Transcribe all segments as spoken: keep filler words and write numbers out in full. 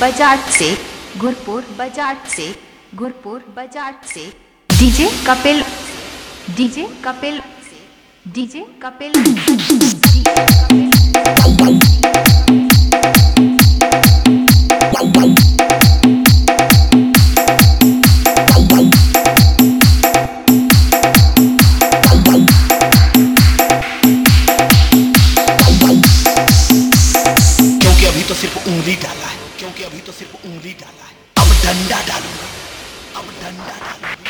बाजार से गुरपुर बाजार से गुरपुर बाजार से DJ Kapil DJ Kapil DJ Kapil क्योंकि अभी तो सिर्फ उंगली डाला है क्योंकि अभी तो सिर्फ उंगली डाला है अब डंडा डालूंगा अब डंडा डालूंगा।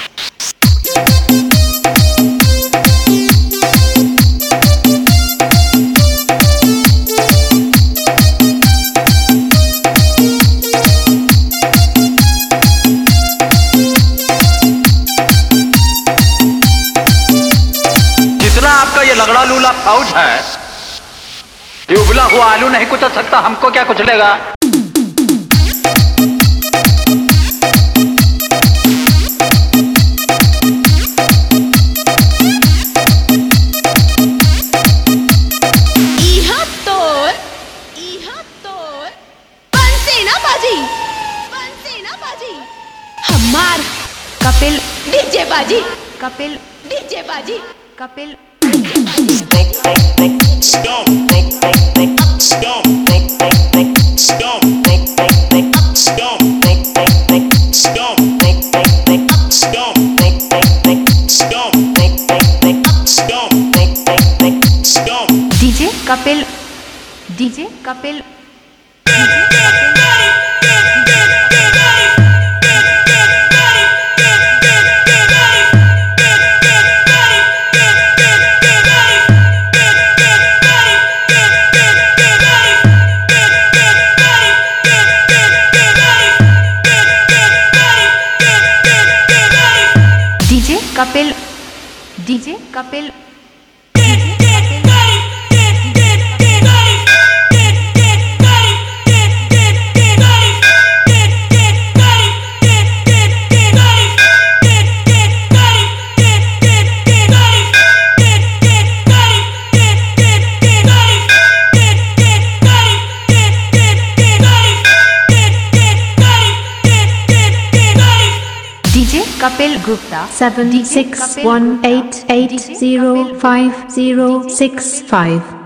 जितना आपका ये लगड़ा लूला पाउच है, ये उबला हुआ आलू नहीं कुचल सकता, हमको क्या कुचलेगा। इहा तोर इहा तोर बनसे ना बाजी बनसे ना बाजी हमार कपिल डीजे बाजी कपिल डीजे बाजी Kapil DJ Kapil DJ Kapil DJ Kapil DJ Kapil DJ Kapil Gupta seven six one eight eight zero five zero six five